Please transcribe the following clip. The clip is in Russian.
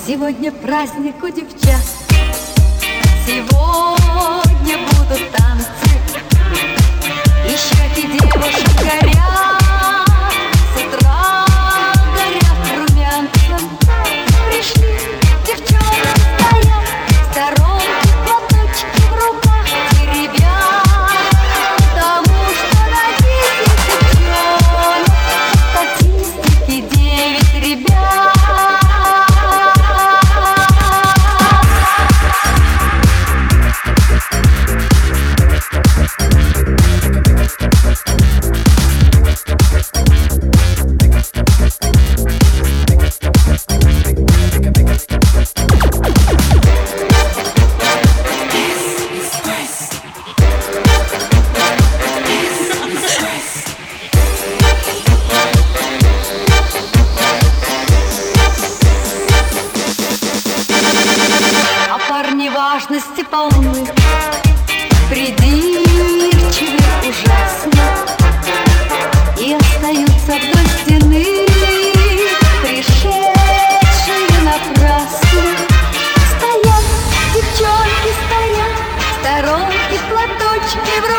Сегодня праздник у девчат, сегодня будут танцы, и щеки девушек горят, с утра горят румянцем. Пришли девчонки, стоят в сторонке, платочки в руках теребят, потому что на 10 девчонок статистики 9 ребят. Важности полны, придирчивы ужасно, и остаются вдоль стены, пришедшие напрасно. Стоят девчонки, стоят в сторонке, платочки в руках.